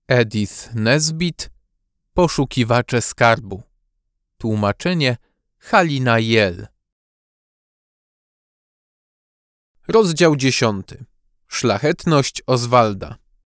Edith Nesbit, Poszukiwacze skarbu. Tłumaczenie Halina Jel. Rozdział 10. Szlachetność Oswalda.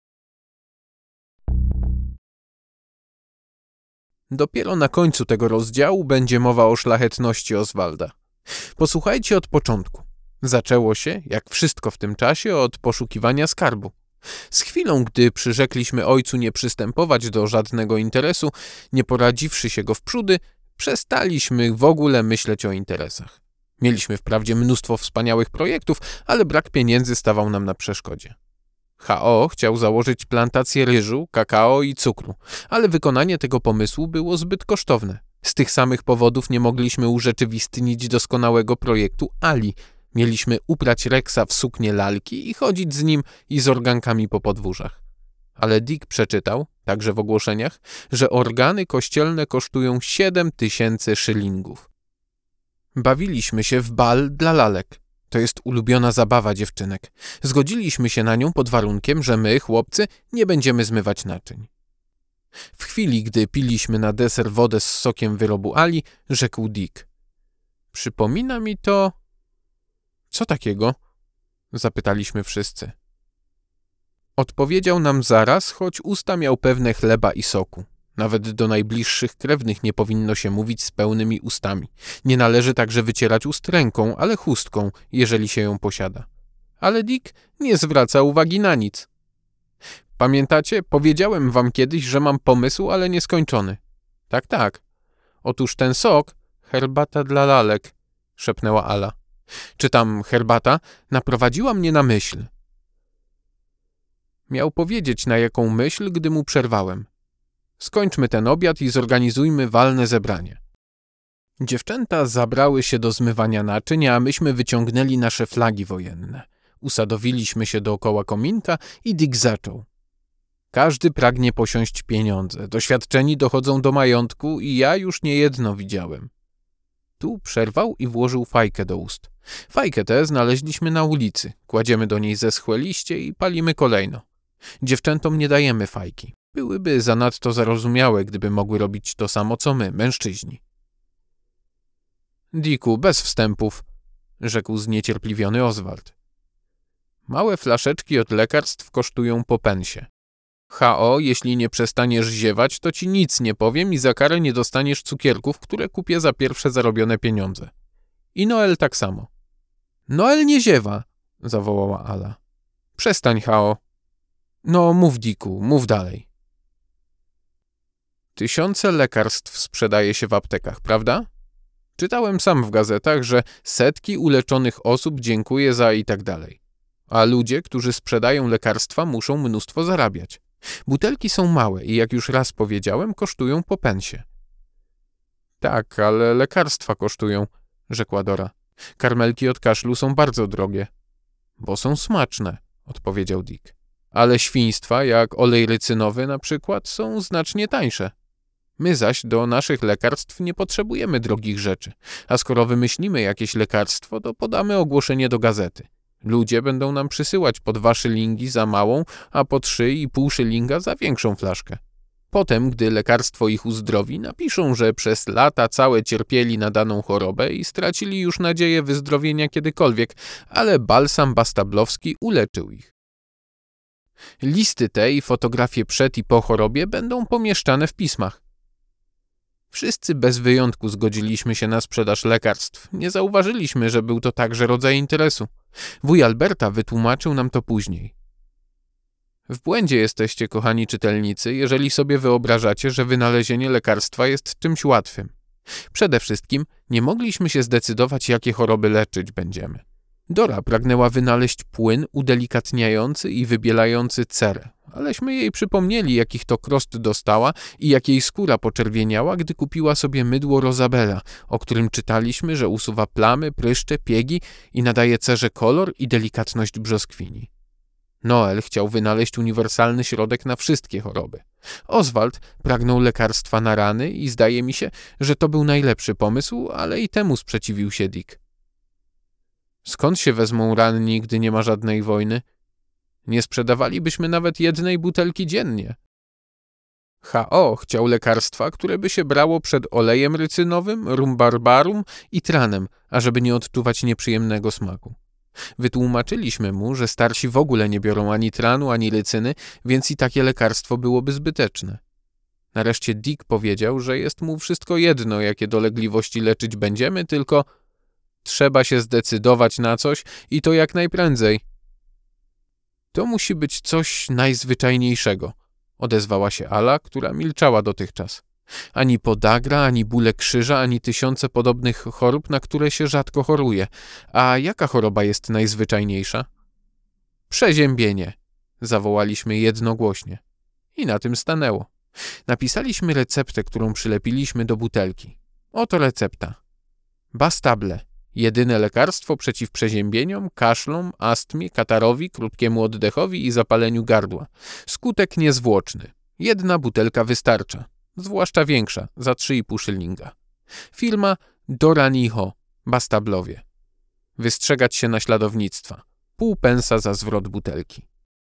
Dopiero na końcu tego rozdziału będzie mowa o szlachetności Oswalda. Posłuchajcie od początku. Zaczęło się, jak wszystko w tym czasie, od poszukiwania skarbu. Z chwilą, gdy przyrzekliśmy ojcu nie przystępować do żadnego interesu, nie poradziwszy się go wprzódy, przestaliśmy w ogóle myśleć o interesach. Mieliśmy wprawdzie mnóstwo wspaniałych projektów, ale brak pieniędzy stawał nam na przeszkodzie. H.O. chciał założyć plantację ryżu, kakao i cukru, ale wykonanie tego pomysłu było zbyt kosztowne. Z tych samych powodów nie mogliśmy urzeczywistnić doskonałego projektu Ali. Mieliśmy ubrać Rexa w suknię lalki i chodzić z nim i z organkami po podwórzach. Ale Dick przeczytał, także w ogłoszeniach, że organy kościelne kosztują 7000 szylingów. Bawiliśmy się w bal dla lalek. To jest ulubiona zabawa dziewczynek. Zgodziliśmy się na nią pod warunkiem, że my, chłopcy, nie będziemy zmywać naczyń. W chwili, gdy piliśmy na deser wodę z sokiem wyrobu Ali, rzekł Dick: przypomina mi to... Co takiego? Zapytaliśmy wszyscy. Odpowiedział nam zaraz, choć usta miał pewne chleba i soku. Nawet do najbliższych krewnych nie powinno się mówić z pełnymi ustami. Nie należy także wycierać ust ręką, ale chustką, jeżeli się ją posiada. Ale Dick nie zwraca uwagi na nic. Pamiętacie, powiedziałem wam kiedyś, że mam pomysł, ale nieskończony. Tak, tak. Otóż ten sok, herbata dla lalek, szepnęła Ala. Czy tam herbata naprowadziła mnie na myśl. Miał powiedzieć na jaką myśl, gdy mu przerwałem. Skończmy ten obiad i zorganizujmy walne zebranie. Dziewczęta zabrały się do zmywania naczyń, a myśmy wyciągnęli nasze flagi wojenne. Usadowiliśmy się dookoła kominka i Dick zaczął. Każdy pragnie posiąść pieniądze. Doświadczeni dochodzą do majątku i ja już niejedno widziałem. Tu przerwał i włożył fajkę do ust. Fajkę tę znaleźliśmy na ulicy. Kładziemy do niej zeschłe liście i palimy kolejno. Dziewczętom nie dajemy fajki. Byłyby zanadto zarozumiałe, gdyby mogły robić to samo, co my, mężczyźni. Dicku, bez wstępów, rzekł zniecierpliwiony Oswald. Małe flaszeczki od lekarstw kosztują po pensie. H.O., jeśli nie przestaniesz ziewać, to ci nic nie powiem i za karę nie dostaniesz cukierków, które kupię za pierwsze zarobione pieniądze. I Noel tak samo. Noel nie ziewa, zawołała Ala. Przestań, H.O. No, mów, Dicku, mów dalej. 1000 lekarstw sprzedaje się w aptekach, prawda? Czytałem sam w gazetach, że setki uleczonych osób dziękuję za i tak dalej. A ludzie, którzy sprzedają lekarstwa, muszą mnóstwo zarabiać. Butelki są małe i jak już raz powiedziałem, kosztują po pensie. Tak, ale lekarstwa kosztują, rzekła Dora. Karmelki od kaszlu są bardzo drogie. Bo są smaczne, odpowiedział Dick. Ale świństwa, jak olej rycynowy na przykład, są znacznie tańsze. My zaś do naszych lekarstw nie potrzebujemy drogich rzeczy, a skoro wymyślimy jakieś lekarstwo, to podamy ogłoszenie do gazety. Ludzie będą nam przysyłać po 2 szylingi za małą, a po 3,5 szylinga za większą flaszkę. Potem, gdy lekarstwo ich uzdrowi, napiszą, że przez lata całe cierpieli na daną chorobę i stracili już nadzieję wyzdrowienia kiedykolwiek, ale balsam bastablowski uleczył ich. Listy te i fotografie przed i po chorobie będą pomieszczane w pismach. Wszyscy bez wyjątku zgodziliśmy się na sprzedaż lekarstw. Nie zauważyliśmy, że był to także rodzaj interesu. Wuj Alberta wytłumaczył nam to później. W błędzie jesteście, kochani czytelnicy, jeżeli sobie wyobrażacie, że wynalezienie lekarstwa jest czymś łatwym. Przede wszystkim nie mogliśmy się zdecydować, jakie choroby leczyć będziemy. Dora pragnęła wynaleźć płyn udelikatniający i wybielający cerę, aleśmy jej przypomnieli, jakich to krost dostała i jak jej skóra poczerwieniała, gdy kupiła sobie mydło Rosabella, o którym czytaliśmy, że usuwa plamy, pryszcze, piegi i nadaje cerze kolor i delikatność brzoskwini. Noel chciał wynaleźć uniwersalny środek na wszystkie choroby. Oswald pragnął lekarstwa na rany i zdaje mi się, że to był najlepszy pomysł, ale i temu sprzeciwił się Dick. Skąd się wezmą ranni, gdy nie ma żadnej wojny? Nie sprzedawalibyśmy nawet 1 butelki dziennie. H.O. chciał lekarstwa, które by się brało przed olejem rycynowym, rumbarbarum i tranem, ażeby nie odczuwać nieprzyjemnego smaku. Wytłumaczyliśmy mu, że starsi w ogóle nie biorą ani tranu, ani rycyny, więc i takie lekarstwo byłoby zbyteczne. Nareszcie Dick powiedział, że jest mu wszystko jedno, jakie dolegliwości leczyć będziemy, tylko trzeba się zdecydować na coś i to jak najprędzej. To musi być coś najzwyczajniejszego, odezwała się Ala, która milczała dotychczas. Ani podagra, ani bóle krzyża, ani tysiące podobnych chorób, na które się rzadko choruje. A jaka choroba jest najzwyczajniejsza? Przeziębienie, zawołaliśmy jednogłośnie. I na tym stanęło. Napisaliśmy receptę, którą przylepiliśmy do butelki. Oto recepta. Bastable. Jedyne lekarstwo przeciw przeziębieniom, kaszlom, astmie, katarowi, krótkiemu oddechowi i zapaleniu gardła. Skutek niezwłoczny. 1 butelka wystarcza. Zwłaszcza większa, za 3,5 szylinga. Firma Doraniho, Bastablowie. Wystrzegać się naśladownictwa. 0,5 pensa za zwrot butelki.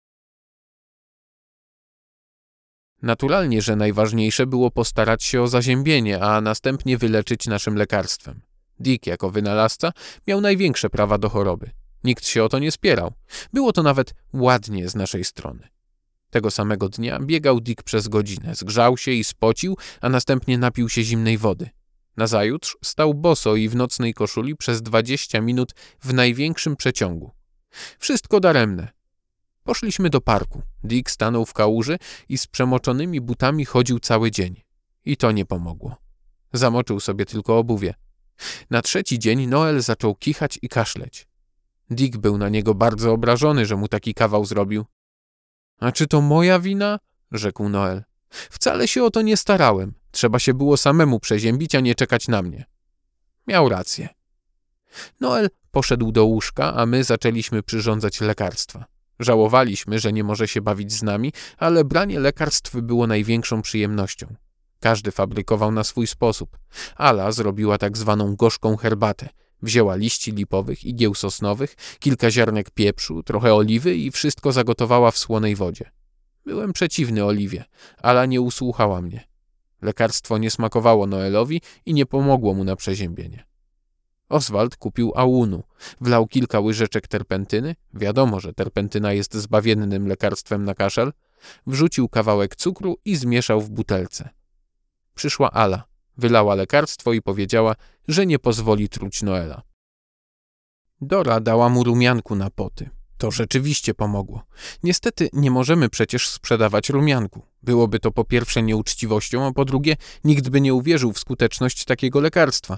Naturalnie, że najważniejsze było postarać się o zaziębienie, a następnie wyleczyć naszym lekarstwem. Dick jako wynalazca miał największe prawa do choroby. Nikt się o to nie spierał. Było to nawet ładnie z naszej strony. Tego samego dnia biegał Dick przez godzinę, zgrzał się i spocił, a następnie napił się zimnej wody. Nazajutrz stał boso i w nocnej koszuli przez 20 minut w największym przeciągu. Wszystko daremne. Poszliśmy do parku. Dick stanął w kałuży i z przemoczonymi butami chodził cały dzień. I to nie pomogło. Zamoczył sobie tylko obuwie. Na 3. dzień Noel zaczął kichać i kaszleć. Dick był na niego bardzo obrażony, że mu taki kawał zrobił. A czy to moja wina? Rzekł Noel. Wcale się o to nie starałem. Trzeba się było samemu przeziębić, a nie czekać na mnie. Miał rację. Noel poszedł do łóżka, a my zaczęliśmy przyrządzać lekarstwa. Żałowaliśmy, że nie może się bawić z nami, ale branie lekarstw było największą przyjemnością. Każdy fabrykował na swój sposób. Ala zrobiła tak zwaną gorzką herbatę. Wzięła liści lipowych, igieł sosnowych, kilka ziarnek pieprzu, trochę oliwy i wszystko zagotowała w słonej wodzie. Byłem przeciwny oliwie. Ala nie usłuchała mnie. Lekarstwo nie smakowało Noelowi i nie pomogło mu na przeziębienie. Oswald kupił aunu, wlał kilka łyżeczek terpentyny, wiadomo, że terpentyna jest zbawiennym lekarstwem na kaszel, wrzucił kawałek cukru i zmieszał w butelce. Przyszła Ala, wylała lekarstwo i powiedziała, że nie pozwoli truć Noela. Dora dała mu rumianku na poty. To rzeczywiście pomogło. Niestety nie możemy przecież sprzedawać rumianku. Byłoby to po pierwsze nieuczciwością, a po drugie nikt by nie uwierzył w skuteczność takiego lekarstwa.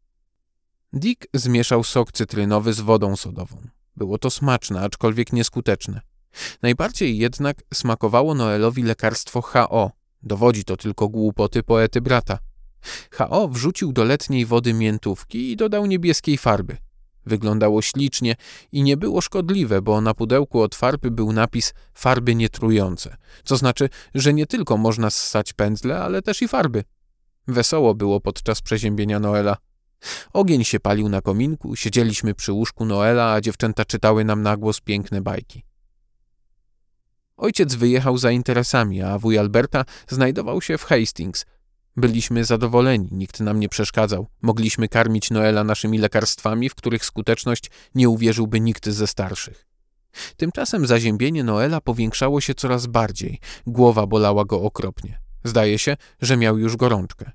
Dick zmieszał sok cytrynowy z wodą sodową. Było to smaczne, aczkolwiek nieskuteczne. Najbardziej jednak smakowało Noelowi lekarstwo H.O. Dowodzi to tylko głupoty poety brata. H.O. wrzucił do letniej wody miętówki i dodał niebieskiej farby. Wyglądało ślicznie i nie było szkodliwe, bo na pudełku od farby był napis farby nietrujące, co znaczy, że nie tylko można ssać pędzle, ale też i farby. Wesoło było podczas przeziębienia Noela. Ogień się palił na kominku, siedzieliśmy przy łóżku Noela, a dziewczęta czytały nam na głos piękne bajki. Ojciec wyjechał za interesami, a wuj Alberta znajdował się w Hastings. Byliśmy zadowoleni, nikt nam nie przeszkadzał. Mogliśmy karmić Noela naszymi lekarstwami, w których skuteczność nie uwierzyłby nikt ze starszych. Tymczasem zaziębienie Noela powiększało się coraz bardziej. Głowa bolała go okropnie. Zdaje się, że miał już gorączkę.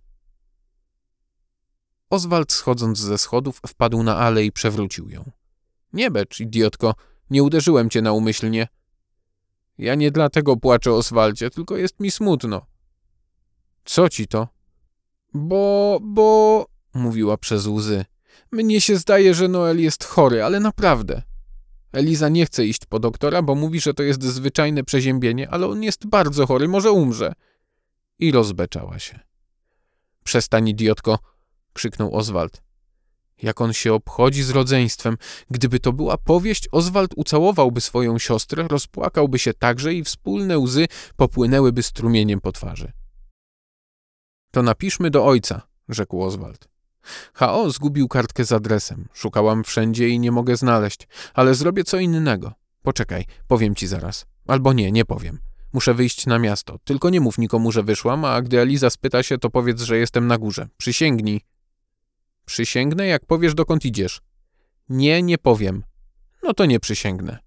Oswald, schodząc ze schodów, wpadł na Alę i przewrócił ją. Nie becz, idiotko, nie uderzyłem cię naumyślnie. Ja nie dlatego płaczę, Oswaldzie, tylko jest mi smutno. Co ci to? Bo... mówiła przez łzy. Mnie się zdaje, że Noel jest chory, ale naprawdę. Eliza nie chce iść po doktora, bo mówi, że to jest zwyczajne przeziębienie, ale on jest bardzo chory, może umrze. I rozbeczała się. Przestań, idiotko, krzyknął Oswald. Jak on się obchodzi z rodzeństwem. Gdyby to była powieść, Oswald ucałowałby swoją siostrę, rozpłakałby się także i wspólne łzy popłynęłyby strumieniem po twarzy. To napiszmy do ojca, rzekł Oswald. H.O. zgubił kartkę z adresem. Szukałam wszędzie i nie mogę znaleźć, ale zrobię co innego. Poczekaj, powiem ci zaraz. Albo nie powiem. Muszę wyjść na miasto. Tylko nie mów nikomu, że wyszłam, a gdy Eliza spyta się, to powiedz, że jestem na górze. Przysięgnij. Przysięgnę, jak powiesz, dokąd idziesz. Nie, nie powiem. No to nie przysięgnę.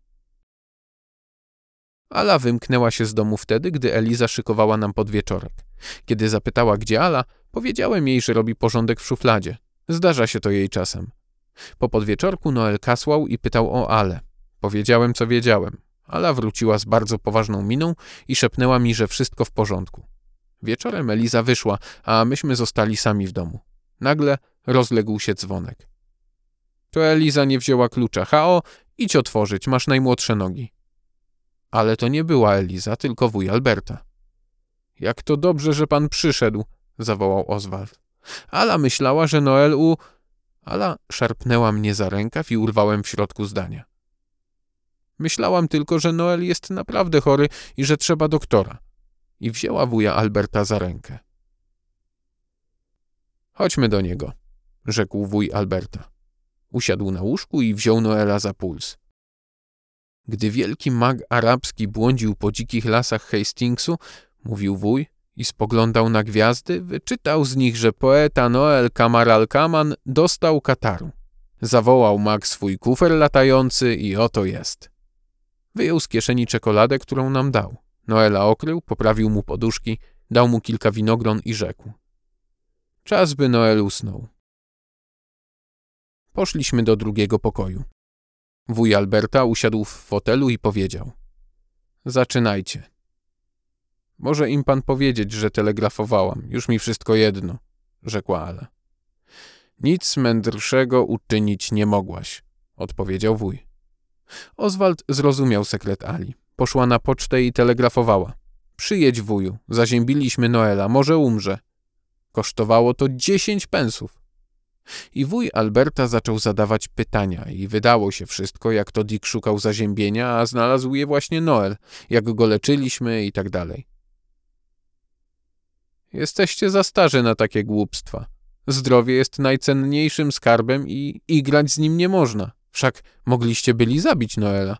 Ala wymknęła się z domu wtedy, gdy Eliza szykowała nam podwieczorek. Kiedy zapytała, gdzie Ala, powiedziałem jej, że robi porządek w szufladzie. Zdarza się to jej czasem. Po podwieczorku Noel kasłał i pytał o Alę. Powiedziałem, co wiedziałem. Ala wróciła z bardzo poważną miną i szepnęła mi, że wszystko w porządku. Wieczorem Eliza wyszła, a myśmy zostali sami w domu. Nagle rozległ się dzwonek. To Eliza nie wzięła klucza. Hao, idź otworzyć, masz najmłodsze nogi. Ale to nie była Eliza, tylko wuj Alberta. Jak to dobrze, że pan przyszedł, zawołał Oswald. Ala myślała, że Noel Ala szarpnęła mnie za rękaw i urwałem w środku zdania. Myślałam tylko, że Noel jest naprawdę chory i że trzeba doktora. I wzięła wuja Alberta za rękę. Chodźmy do niego, rzekł wuj Alberta. Usiadł na łóżku i wziął Noela za puls. Gdy wielki mag arabski błądził po dzikich lasach Hastingsu, mówił wuj i spoglądał na gwiazdy, wyczytał z nich, że poeta Noel Kamar al-Kaman dostał kataru. Zawołał mag swój kufer latający i oto jest. Wyjął z kieszeni czekoladę, którą nam dał. Noela okrył, poprawił mu poduszki, dał mu kilka winogron i rzekł. Czas, by Noel usnął. Poszliśmy do drugiego pokoju. Wuj Alberta usiadł w fotelu i powiedział. Zaczynajcie. Może im pan powiedzieć, że telegrafowałam. Już mi wszystko jedno, rzekła Ala. Nic mędrszego uczynić nie mogłaś, odpowiedział wuj. Oswald zrozumiał sekret Ali. Poszła na pocztę i telegrafowała. Przyjedź, wuju, zaziębiliśmy Noela, może umrze. Kosztowało to 10 pensów. I wuj Alberta zaczął zadawać pytania i wydało się wszystko, jak to Dick szukał zaziębienia, a znalazł je właśnie Noel, jak go leczyliśmy i tak dalej. Jesteście za starzy na takie głupstwa. Zdrowie jest najcenniejszym skarbem i igrać z nim nie można. Wszak mogliście byli zabić Noela.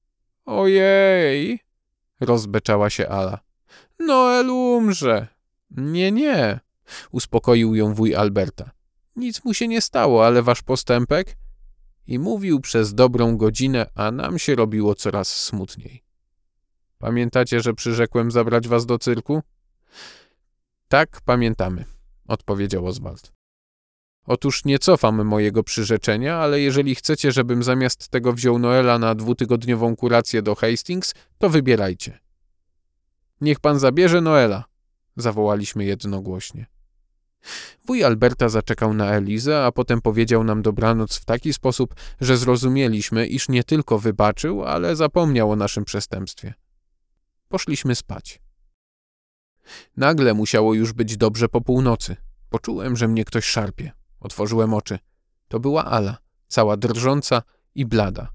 Ojej, rozbeczała się Ala. Noel umrze. Nie, uspokoił ją wuj Alberta. Nic mu się nie stało, ale wasz postępek? I mówił przez dobrą godzinę, a nam się robiło coraz smutniej. Pamiętacie, że przyrzekłem zabrać was do cyrku? Tak, pamiętamy, odpowiedział Oswald. Otóż nie cofam mojego przyrzeczenia, ale jeżeli chcecie, żebym zamiast tego wziął Noela na 2-tygodniową kurację do Hastings, to wybierajcie. Niech pan zabierze Noela, zawołaliśmy jednogłośnie. Wuj Alberta zaczekał na Elizę, a potem powiedział nam dobranoc w taki sposób, że zrozumieliśmy, iż nie tylko wybaczył, ale zapomniał o naszym przestępstwie. Poszliśmy spać. Nagle musiało już być dobrze po północy. Poczułem, że mnie ktoś szarpie. Otworzyłem oczy. To była Ala, cała drżąca i blada.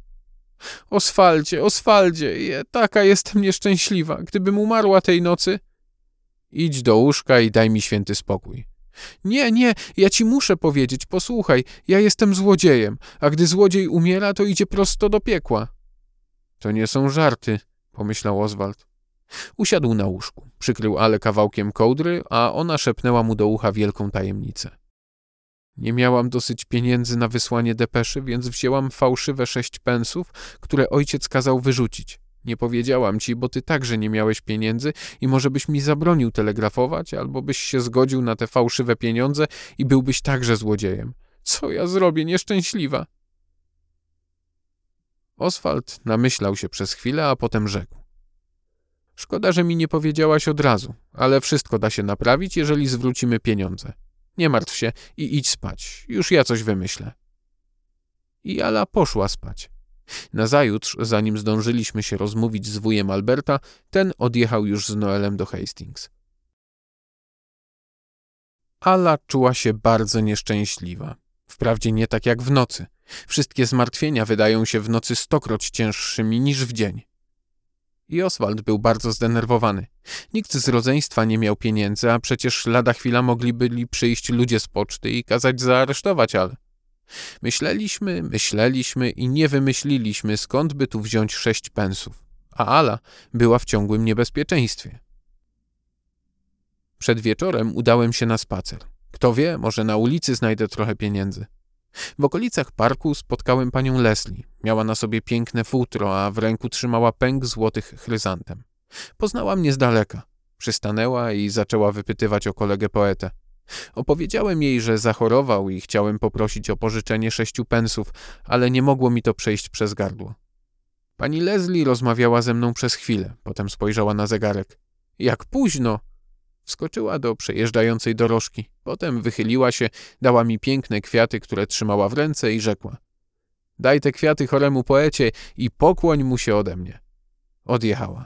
Oswaldzie, taka jestem nieszczęśliwa. Gdybym umarła tej nocy... Idź do łóżka i daj mi święty spokój. Nie, ja ci muszę powiedzieć, posłuchaj, ja jestem złodziejem, a gdy złodziej umiera, to idzie prosto do piekła. To nie są żarty, pomyślał Oswald. Usiadł na łóżku, przykrył Ale kawałkiem kołdry, a ona szepnęła mu do ucha wielką tajemnicę. Nie miałam dosyć pieniędzy na wysłanie depeszy, więc wzięłam fałszywe 6 pensów, które ojciec kazał wyrzucić. Nie powiedziałam ci, bo ty także nie miałeś pieniędzy i może byś mi zabronił telegrafować, albo byś się zgodził na te fałszywe pieniądze i byłbyś także złodziejem. Co ja zrobię, nieszczęśliwa? Oswald namyślał się przez chwilę, a potem rzekł. Szkoda, że mi nie powiedziałaś od razu, ale wszystko da się naprawić, jeżeli zwrócimy pieniądze. Nie martw się i idź spać, już ja coś wymyślę. I Ala poszła spać. Nazajutrz, zanim zdążyliśmy się rozmówić z wujem Alberta, ten odjechał już z Noelem do Hastings. Ala czuła się bardzo nieszczęśliwa. Wprawdzie nie tak jak w nocy. Wszystkie zmartwienia wydają się w nocy 100-kroć cięższymi niż w dzień. I Oswald był bardzo zdenerwowany. Nikt z rodzeństwa nie miał pieniędzy, a przecież lada chwila mogli byli przyjść ludzie z poczty i kazać zaaresztować Ale. Myśleliśmy i nie wymyśliliśmy, skąd by tu wziąć 6 pensów. a Ala była w ciągłym niebezpieczeństwie. Przed wieczorem udałem się na spacer. Kto wie, może na ulicy znajdę trochę pieniędzy. W okolicach parku spotkałem panią Leslie. Miała na sobie piękne futro, a w ręku trzymała pęk złotych chryzantem. Poznała mnie z daleka. Przystanęła i zaczęła wypytywać o kolegę poetę. Opowiedziałem jej, że zachorował i chciałem poprosić o pożyczenie 6 pensów, ale nie mogło mi to przejść przez gardło. Pani Leslie rozmawiała ze mną przez chwilę, potem spojrzała na zegarek. Jak późno! Wskoczyła do przejeżdżającej dorożki, potem wychyliła się, dała mi piękne kwiaty, które trzymała w ręce i rzekła: daj te kwiaty choremu poecie i pokłoń mu się ode mnie. Odjechała.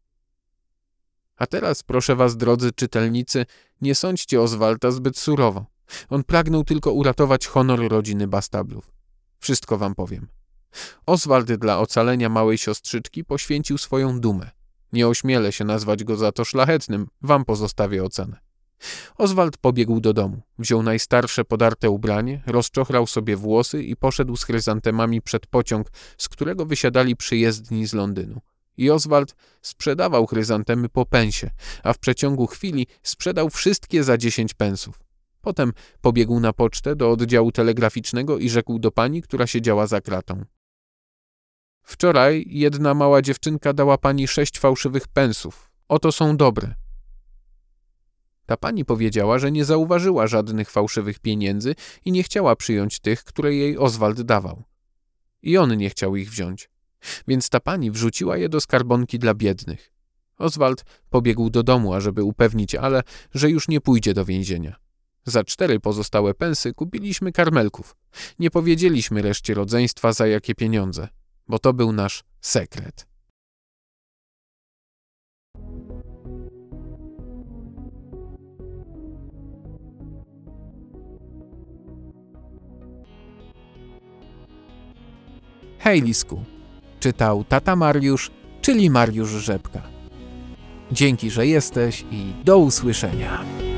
A teraz proszę was, drodzy czytelnicy, nie sądźcie Oswalda zbyt surowo. On pragnął tylko uratować honor rodziny Bastablów. Wszystko wam powiem. Oswald dla ocalenia małej siostrzyczki poświęcił swoją dumę. Nie ośmielę się nazwać go za to szlachetnym, wam pozostawię ocenę. Oswald pobiegł do domu, wziął najstarsze podarte ubranie, rozczochrał sobie włosy i poszedł z chryzantemami przed pociąg, z którego wysiadali przyjezdni z Londynu. I Oswald sprzedawał chryzantemy po pensie, a w przeciągu chwili sprzedał wszystkie za 10 pensów. Potem pobiegł na pocztę do oddziału telegraficznego i rzekł do pani, która siedziała za kratą: wczoraj jedna mała dziewczynka dała pani 6 fałszywych pensów. Oto są dobre. Ta pani powiedziała, że nie zauważyła żadnych fałszywych pieniędzy i nie chciała przyjąć tych, które jej Oswald dawał. I on nie chciał ich wziąć. Więc ta pani wrzuciła je do skarbonki dla biednych. Oswald pobiegł do domu, ażeby upewnić Ale, że już nie pójdzie do więzienia. Za 4 pozostałe pensy kupiliśmy karmelków. Nie powiedzieliśmy reszcie rodzeństwa, za jakie pieniądze, bo to był nasz sekret. Hej, Lisku. Czytał tata Mariusz, czyli Mariusz Rzepka. Dzięki, że jesteś i do usłyszenia.